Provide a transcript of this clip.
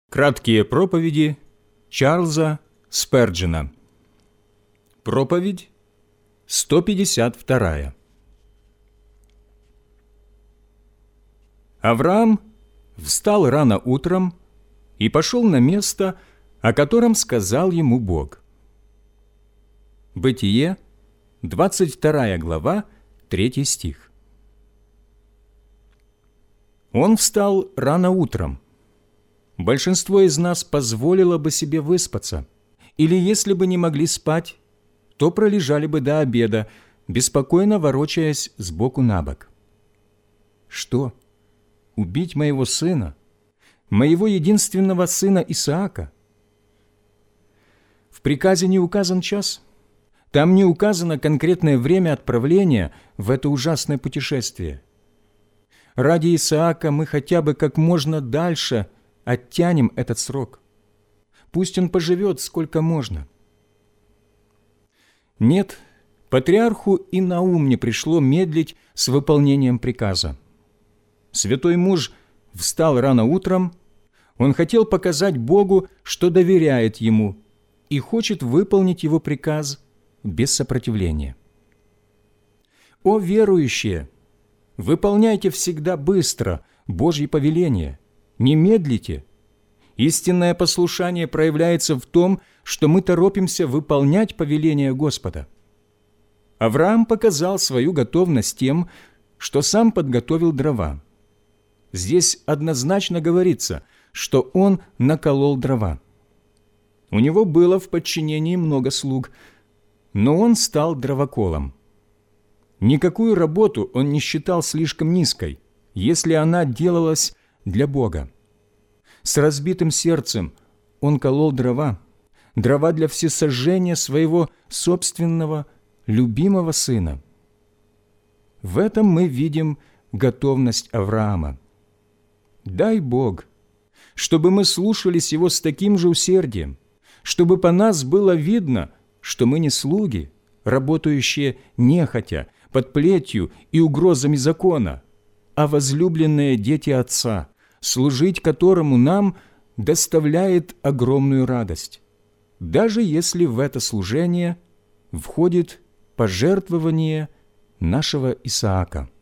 Краткие проповеди Чарльза Сперджена. Проповедь 152. Авраам встал рано утром и пошел на место, о котором сказал ему Бог. Бытие, 22 глава, 3 стих. Он встал рано утром. Большинство из нас позволило бы себе выспаться, или, если бы не могли спать, то пролежали бы до обеда, беспокойно ворочаясь сбоку на бок. Что? Убить моего сына? Моего единственного сына Исаака? В приказе не указан час. Там не указано конкретное время отправления в это ужасное путешествие. Ради Исаака мы хотя бы как можно дальше оттянем этот срок. Пусть он поживет сколько можно. Нет, патриарху и на ум не пришло медлить с выполнением приказа. Святой муж встал рано утром, он хотел показать Богу, что доверяет Ему и хочет выполнить Его приказ без сопротивления. О верующие! Выполняйте всегда быстро Божьи повеления, не медлите. Истинное послушание проявляется в том, что мы торопимся выполнять повеления Господа. Авраам показал свою готовность тем, что сам подготовил дрова. Здесь однозначно говорится, что он наколол дрова. У него было в подчинении много слуг, но он стал дровоколом. Никакую работу он не считал слишком низкой, если она делалась для Бога. С разбитым сердцем он колол дрова для всесожжения своего собственного любимого сына. В этом мы видим готовность Авраама. Дай Бог, чтобы мы слушались Его с таким же усердием, чтобы по нас было видно, что мы не слуги, работающие нехотя, под плетью и угрозами закона, а возлюбленные дети Отца, служить которому нам доставляет огромную радость, даже если в это служение входит пожертвование нашего Исаака.